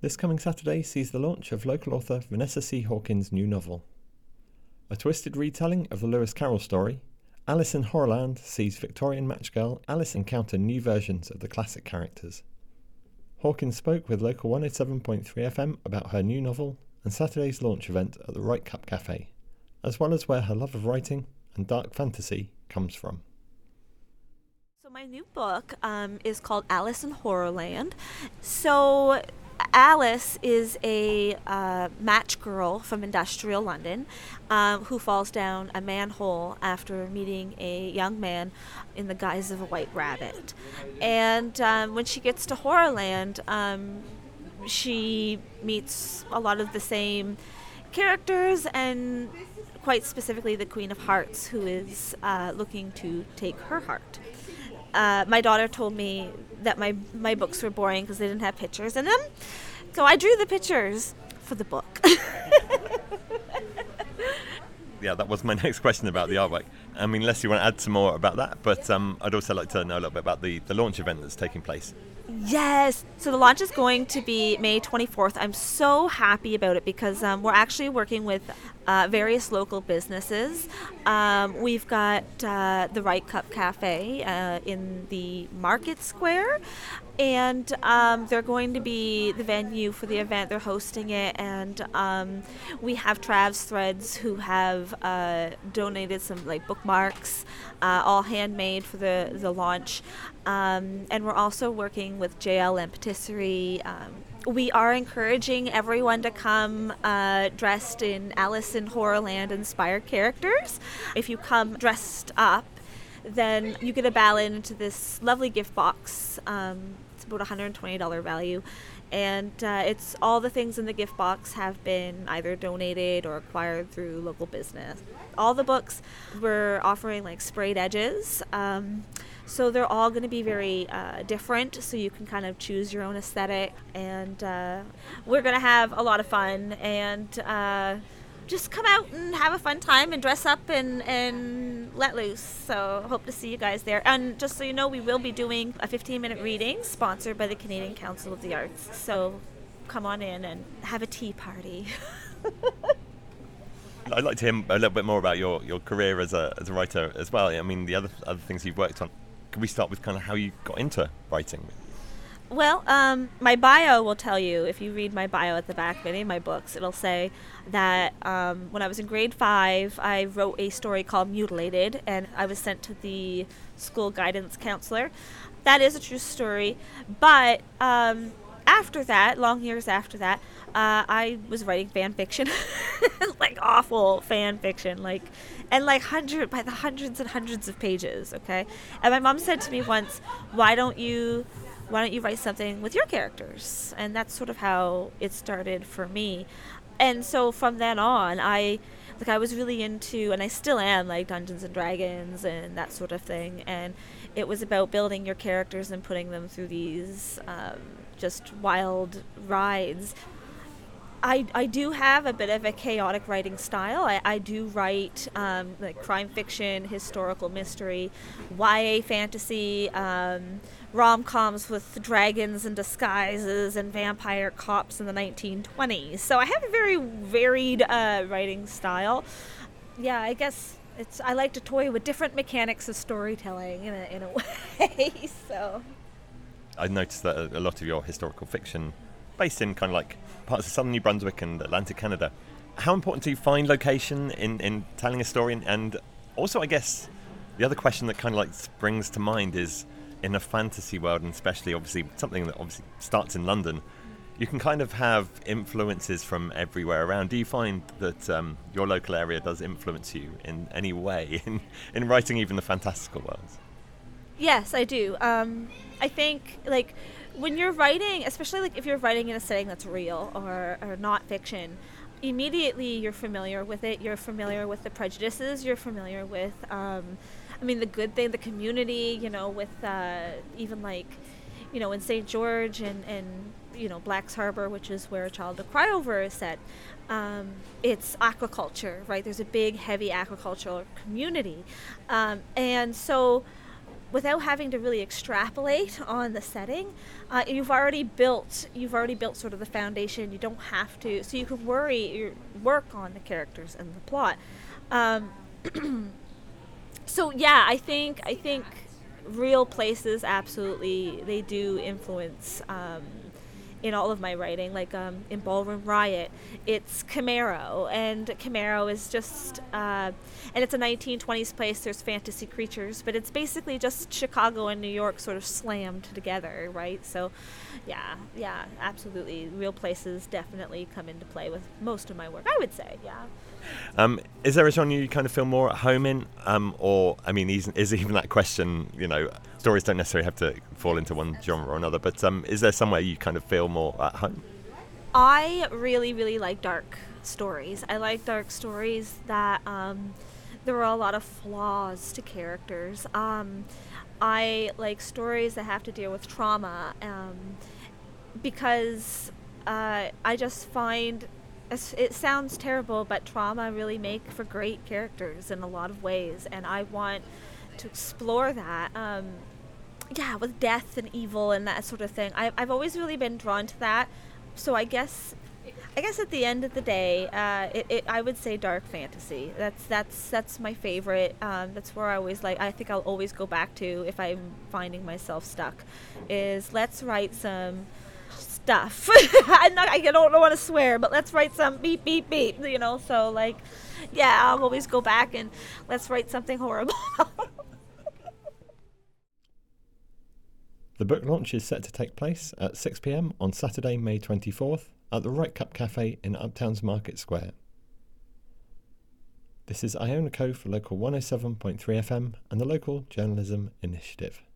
This coming Saturday sees the launch of local author Vanessa C. Hawkins' new novel. A twisted retelling of the Lewis Carroll story, Alice in Horrorland sees Victorian match girl Alice encounter new versions of the classic characters. Hawkins spoke with local 107.3 FM about her new novel and Saturday's launch event at the Right Cup Cafe, as well as where her love of writing and dark fantasy comes from. So my new book is called Alice in Horrorland. So Alice is a match girl from industrial London who falls down a manhole after meeting a young man in the guise of a white rabbit. And when she gets to Horrorland, she meets a lot of the same characters, and quite specifically the Queen of Hearts, who is looking to take her heart. My daughter told me that my books were boring because they didn't have pictures in them, so I drew the pictures for the book. Yeah, that was my next question about the artwork. I mean, unless you want to add some more about that, but I'd also like to know a little bit about the launch event that's taking place. Yes. So the launch is going to be May 24th. I'm so happy about it because we're actually working with various local businesses. We've got the Right Cup Cafe in the Market Square, and they're going to be the venue for the event. They're hosting it, and we have Trav's Threads, who have donated some bookmarks, all handmade for the launch. And we're also working with JLM Patisserie. We are encouraging everyone to come dressed in Alice in Horrorland inspired characters. If you come dressed up, then you get a ballot into this lovely gift box. It's about $120 value. And it's all the things in the gift box have been either donated or acquired through local business. All the books we're offering sprayed edges. So they're all going to be very different, so you can kind of choose your own aesthetic. And we're going to have a lot of fun, and just come out and have a fun time and dress up and let loose. So hope to see you guys there. And just so you know, we will be doing a 15-minute reading sponsored by the Canadian Council of the Arts. So come on in and have a tea party. I'd like to hear a little bit more about your career as a writer as well. I mean, the other things you've worked on. Can we start with kind of how you got into writing? Well, my bio will tell you, if you read my bio at the back of any of my books, it'll say that when I was in grade 5, I wrote a story called Mutilated, and I was sent to the school guidance counselor. That is a true story, but after that, long years after that, I was writing fan fiction, awful fan fiction, and by the hundreds and hundreds of pages. Okay, and my mom said to me once, "Why don't you write something with your characters?" And that's sort of how it started for me. And so from then on, I was really into, and I still am, Dungeons and Dragons and that sort of thing. And it was about building your characters and putting them through these just wild rides. I do have a bit of a chaotic writing style. I do write crime fiction, historical mystery, YA fantasy, rom-coms with dragons and disguises and vampire cops in the 1920s. So I have a very varied writing style. Yeah, I guess I like to toy with different mechanics of storytelling in a way. So I noticed that a lot of your historical fiction based in kind of parts of southern New Brunswick and Atlantic Canada. How important do you find location in telling a story? And also, I guess, the other question that kind of springs to mind is, in a fantasy world, and especially obviously something that obviously starts in London, you can kind of have influences from everywhere around. Do you find that your local area does influence you in any way in writing even the fantastical worlds? Yes, I do. I think when you're writing, especially if you're writing in a setting that's real or not fiction, immediately you're familiar with it. You're familiar with the prejudices. You're familiar with, the good thing, the community. With even in St. George and Black's Harbor, which is where A Child to Cry Over is set. It's aquaculture, right? There's a big, heavy aquacultural community, and so without having to really extrapolate on the setting. You've already built sort of the foundation. You don't have to, so you can work on the characters and the plot. So yeah, I think real places, absolutely, they do influence in all of my writing. Like in Ballroom Riot, it's Camaro, and Camaro is just and it's a 1920s place. There's fantasy creatures, but it's basically just Chicago and New York sort of slammed together, right? So yeah, absolutely, real places definitely come into play with most of my work, I would say. Is there a genre you kind of feel more at home in, or I mean, is even that question, stories don't necessarily have to fall into one genre or another, but is there somewhere you kind of feel more at home? I really, really like dark stories. I like dark stories that there are a lot of flaws to characters. I like stories that have to deal with trauma, because I just find, it sounds terrible, but trauma really make for great characters in a lot of ways, and I want to explore that. With death and evil and that sort of thing. I've always really been drawn to that. So I guess at the end of the day, I would say dark fantasy. That's my favorite. That's where I think I'll always go back to if I'm finding myself stuck. Is let's write some stuff. I don't want to swear, but let's write some beep beep beep. So I'll always go back and let's write something horrible. The book launch is set to take place at 6 p.m. on Saturday, May 24th at the Right Cup Cafe in Uptown's Market Square. This is Iona Co for Local 107.3 FM and the Local Journalism Initiative.